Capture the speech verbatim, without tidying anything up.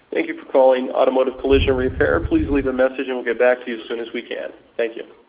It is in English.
Thank you for calling Automotive Collision Repair. Please leave a message and we'll get back to you as soon as we can. Thank you.